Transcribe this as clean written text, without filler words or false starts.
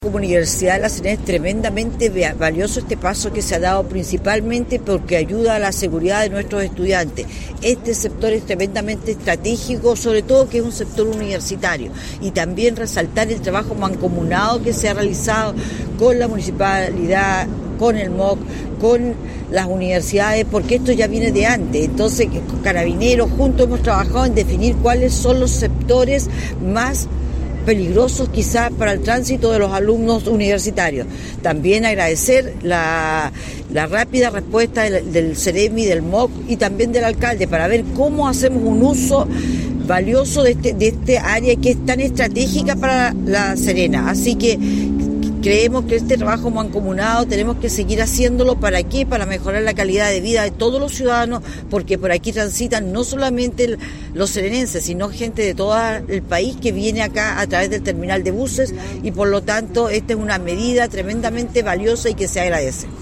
Como Universidad de La Serena es tremendamente valioso este paso que se ha dado principalmente porque ayuda a la seguridad de nuestros estudiantes. Este sector es tremendamente estratégico, sobre todo que es un sector universitario, y también resaltar el trabajo mancomunado que se ha realizado con la municipalidad, con el MOC, con las universidades, porque esto ya viene de antes. Entonces, con Carabineros juntos hemos trabajado en definir cuáles son los sectores más peligrosos quizás para el tránsito de los alumnos universitarios. También agradecer la rápida respuesta del Ceremi, del MOC y también del alcalde para ver cómo hacemos un uso valioso de este área que es tan estratégica para La Serena. Así que creemos que este trabajo mancomunado tenemos que seguir haciéndolo. ¿Para qué? Para mejorar la calidad de vida de todos los ciudadanos, porque por aquí transitan no solamente los serenenses, sino gente de todo el país que viene acá a través del terminal de buses, y por lo tanto esta es una medida tremendamente valiosa y que se agradece.